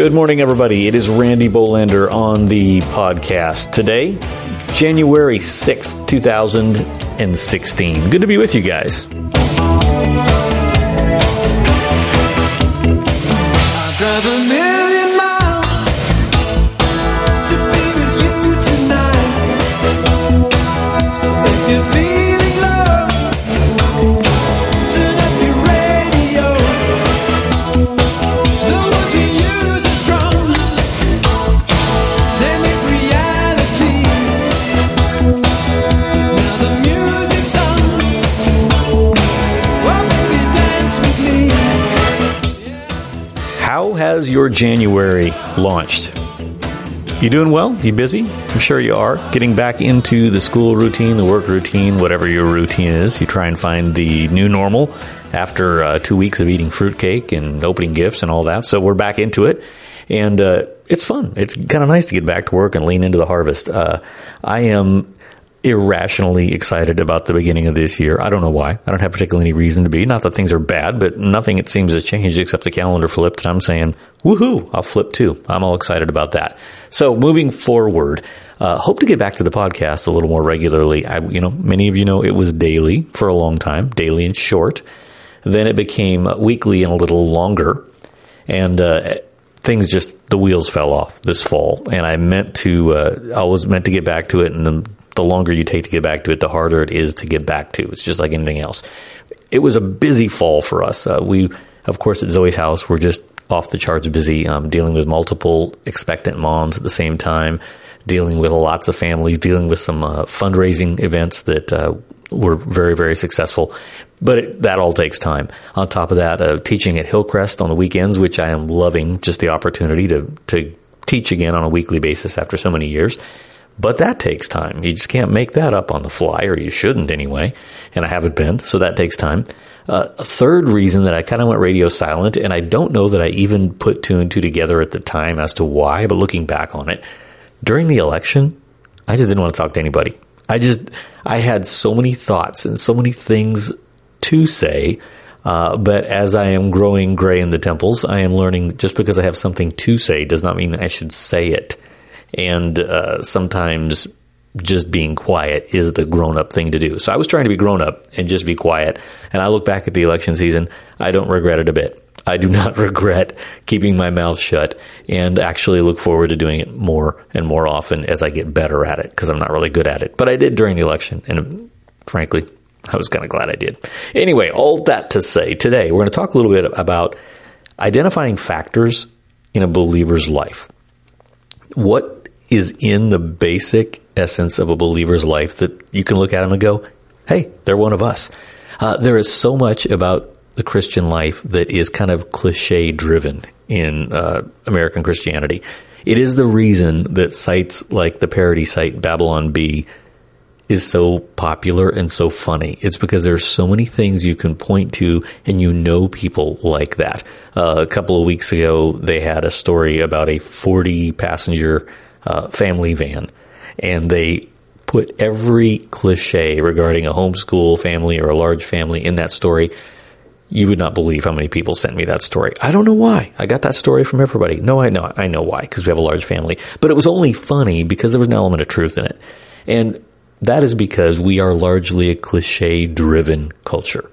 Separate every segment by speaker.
Speaker 1: Good morning, everybody. It is Randy Bolander on the podcast. Today, January 6th, 2016. Good to be with you guys.
Speaker 2: I drive a million miles to be with you tonight. So if you're feeling low, turn up your radio. The ones we use are strong. They make reality. Now the music's on. Well, baby, dance with me.
Speaker 1: How has your January launched? You doing well? You busy? I'm sure you are. Getting back into the school routine, the work routine, whatever your routine is. You try and find the new normal after 2 weeks of eating fruitcake and opening gifts and all that. So we're back into it. And it's fun. It's kind of nice to get back to work and lean into the harvest. I am irrationally excited about the beginning of this year. I don't know why. I don't have particularly any reason to be. Not that things are bad, but nothing, it seems, has changed except the calendar flipped. And I'm saying, woohoo, I'll flip too. I'm all excited about that. So moving forward, hope to get back to the podcast a little more regularly. Many of you know it was daily for a long time, daily and short. Then it became weekly and a little longer. And things just, the wheels fell off this fall. And I was meant to get back to it, and the longer you take to get back to it, the harder it is to get back to. It's just like anything else. It was a busy fall for us. We, of course, at Zoe's house, we're just off the charts busy, dealing with multiple expectant moms at the same time, dealing with lots of families, dealing with some fundraising events that were very, very successful. But that all takes time. On top of that, teaching at Hillcrest on the weekends, which I am loving, just the opportunity to teach again on a weekly basis after so many years. But that takes time. You just can't make that up on the fly, or you shouldn't anyway. And I haven't been, so that takes time. A third reason that I kind of went radio silent, and I don't know that I even put two and two together at the time as to why, but looking back on it, during the election, I just didn't want to talk to anybody. I had so many thoughts and so many things to say, but as I am growing gray in the temples, I am learning just because I have something to say does not mean that I should say it. And sometimes just being quiet is the grown-up thing to do. So I was trying to be grown-up and just be quiet. And I look back at the election season. I don't regret it a bit. I do not regret keeping my mouth shut, and actually look forward to doing it more and more often as I get better at it, because I'm not really good at it. But I did during the election, and frankly, I was kind of glad I did. Anyway, all that to say, today we're going to talk a little bit about identifying factors in a believer's life. What is in the basic essence of a believer's life that you can look at them and go, hey, they're one of us. There is so much about the Christian life that is kind of cliche driven in American Christianity. It is the reason that sites like the parody site Babylon Bee is so popular and so funny. It's because there's so many things you can point to, and you know people like that. A couple of weeks ago, they had a story about a 40-passenger family van, and they put every cliche regarding a homeschool family or a large family in that story. You would not believe how many people sent me that story. I don't know why. I got that story from everybody. No, I know why, because we have a large family. But it was only funny because there was an element of truth in it. And that is because we are largely a cliche-driven culture.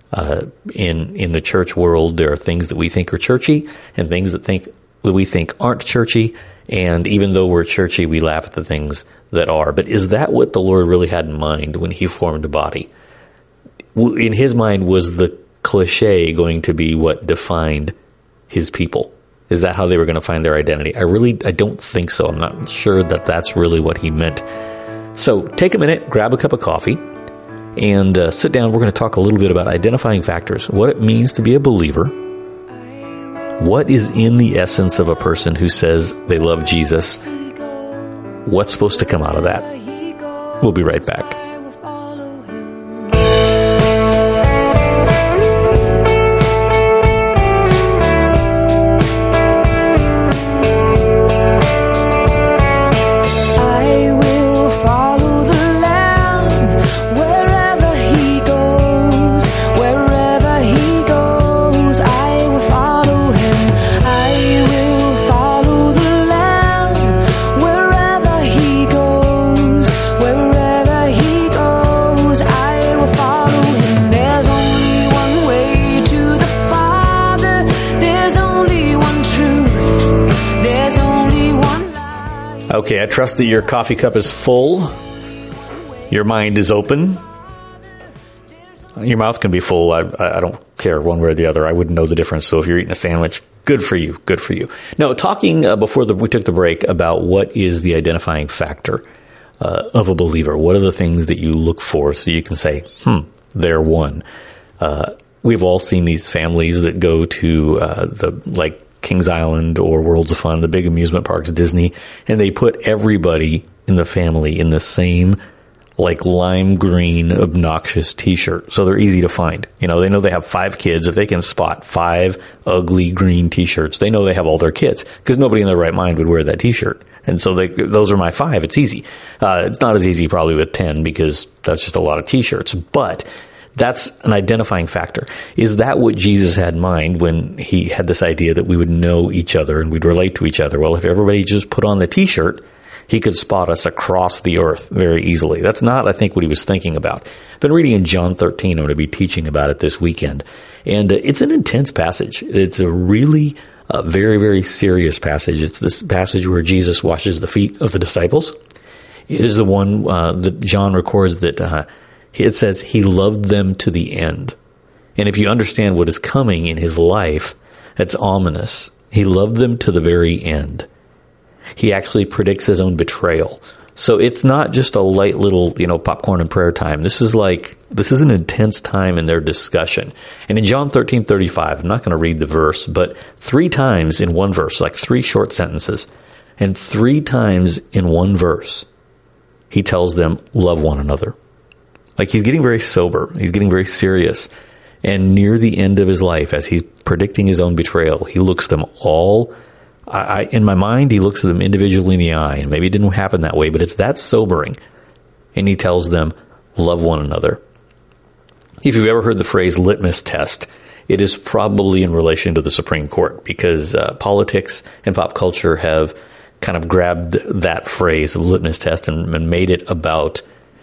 Speaker 1: In the church world, there are things that we think are churchy and things that we think aren't churchy. And even though we're churchy, we laugh at the things that are. But is that what the Lord really had in mind when he formed a body? In his mind, was the cliche going to be what defined his people? Is that how they were going to find their identity? I don't think so. I'm not sure that that's really what he meant. So take a minute, grab a cup of coffee, and sit down. We're going to talk a little bit about identifying factors, what it means to be a believer. What is in the essence of a person who says they love Jesus? What's supposed to come out of that? We'll be right back.
Speaker 3: Wherever he goes, I will follow him. I will follow
Speaker 1: Okay, I trust that your coffee cup is full. Your mind is open. Your mouth can be full. I don't care one way or the other. I wouldn't know the difference. So if you're eating a sandwich, good for you. Good for you. No, talking before we took the break about what is the identifying factor of a believer. What are the things that you look for so you can say, they're one. We've all seen these families that go to like Kings Island or Worlds of Fun, the big amusement parks, Disney, and they put everybody in the family in the same like lime green obnoxious t-shirt. So they're easy to find. You know, they know they have 5 kids. If they can spot 5 ugly green t-shirts, they know they have all their kids because nobody in their right mind would wear that t-shirt. And so those are my 5. It's easy. It's not as easy probably with 10 because that's just a lot of t-shirts, but that's an identifying factor. Is that what Jesus had in mind when he had this idea that we would know each other and we'd relate to each other? Well, if everybody just put on the t-shirt, he could spot us across the earth very easily. That's not, I think, what he was thinking about. I've been reading in John 13. I'm going to be teaching about it this weekend. And it's an intense passage. It's a really very, very serious passage. It's this passage where Jesus washes the feet of the disciples. It is the one that John records that it says he loved them to the end. And if you understand what is coming in his life, that's ominous. He loved them to the very end. He actually predicts his own betrayal. So it's not just a light little, popcorn and prayer time. This is an intense time in their discussion. And in John 13:35, I'm not going to read the verse, but 3 times in one verse, like 3 short sentences, and 3 times in one verse, he tells them, love one another. Like he's getting very sober. He's getting very serious. And near the end of his life, as he's predicting his own betrayal, he looks them all in my mind, he looks at them individually in the eye, and maybe it didn't happen that way, but it's that sobering. And he tells them, love one another. If you've ever heard the phrase litmus test, it is probably in relation to the Supreme Court, because politics and pop culture have kind of grabbed that phrase of litmus test and made it about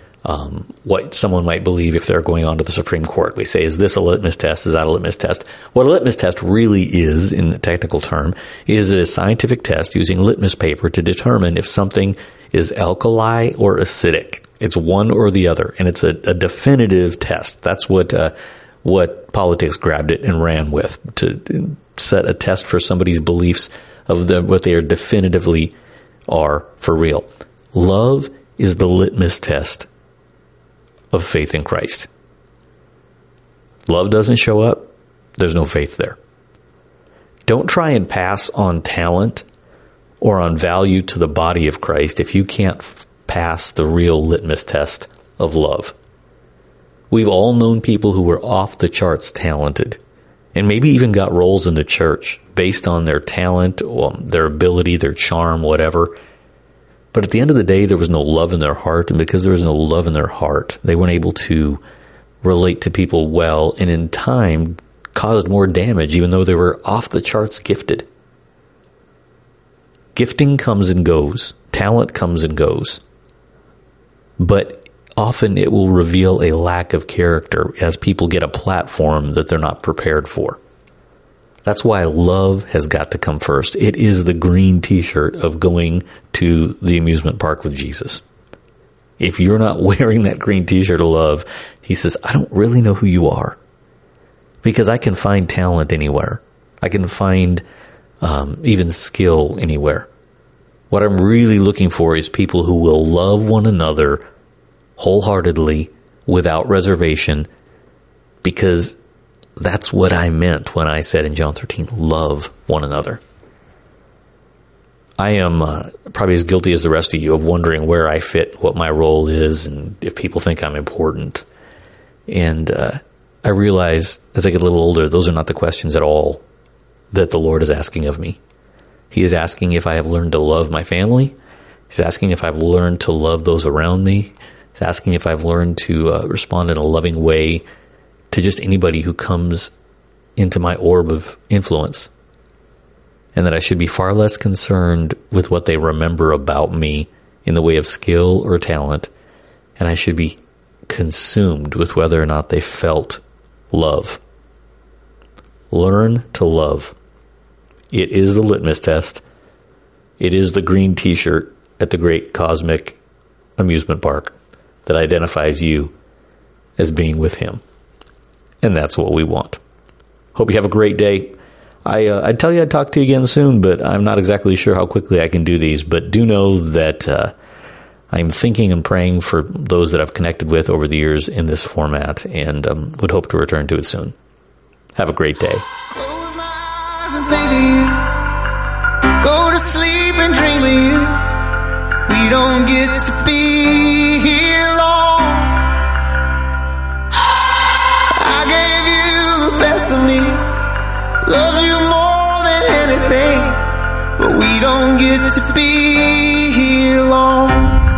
Speaker 1: what someone might believe if they're going on to the Supreme Court. We say, is this a litmus test? Is that a litmus test? What a litmus test really is, in the technical term, is a scientific test using litmus paper to determine if something is alkali or acidic. It's one or the other, and it's a definitive test. That's what politics grabbed it and ran with, to set a test for somebody's beliefs of what they are definitively are for real. Love is the litmus test of faith in Christ. Love doesn't show up, there's no faith there. Don't try and pass on talent or on value to the body of Christ if you can't pass the real litmus test of love. We've all known people who were off the charts talented and maybe even got roles in the church based on their talent, or their ability, their charm, whatever. But at the end of the day, there was no love in their heart, and because there was no love in their heart, they weren't able to relate to people well, and in time caused more damage, even though they were off the charts gifted. Gifting comes and goes. Talent comes and goes. But often it will reveal a lack of character as people get a platform that they're not prepared for. That's why love has got to come first. It is the green t-shirt of going to the amusement park with Jesus. If you're not wearing that green t-shirt of love, he says, I don't really know who you are. Because I can find talent anywhere. I can find even skill anywhere. What I'm really looking for is people who will love one another wholeheartedly, without reservation, because that's what I meant when I said in John 13, love one another. I am probably as guilty as the rest of you of wondering where I fit, what my role is, and if people think I'm important. And I realize as I get a little older, those are not the questions at all that the Lord is asking of me. He is asking if I have learned to love my family. He's asking if I've learned to love those around me. He's asking if I've learned to respond in a loving way to just anybody who comes into my orb of influence. And that I should be far less concerned with what they remember about me in the way of skill or talent. And I should be consumed with whether or not they felt love. Learn to love. It is the litmus test. It is the green t-shirt at the great cosmic amusement park that identifies you as being with him. And that's what we want. Hope you have a great day. I'd tell you I'd talk to you again soon, but I'm not exactly sure how quickly I can do these. But do know that I'm thinking and praying for those that I've connected with over the years in this format, and would hope to return to it soon. Have a great day.
Speaker 3: Close my eyes and think of you. Go to sleep and dream of you. We don't get to be here long. I gave you the best of me. Loved you more than anything. But we don't get to be here long.